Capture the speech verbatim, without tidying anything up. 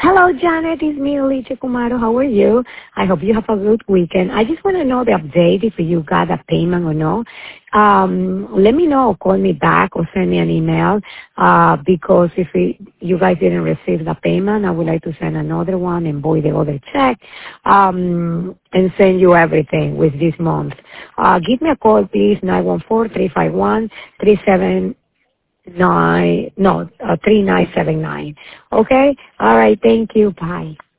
Hello, Janet. It's me, Alicia Kumaro. How are you? I hope you have a good weekend. I just want to know the update if you got a payment or no. Um, let me know or call me back or send me an email uh, because if it, you guys didn't receive the payment, I would like to send another one and void the other check um, and send you everything with this month. Uh, give me a call, please, nine one four, three five one, three seven nine, no, uh, three nine seven nine. Okay? All right. Thank you. Bye.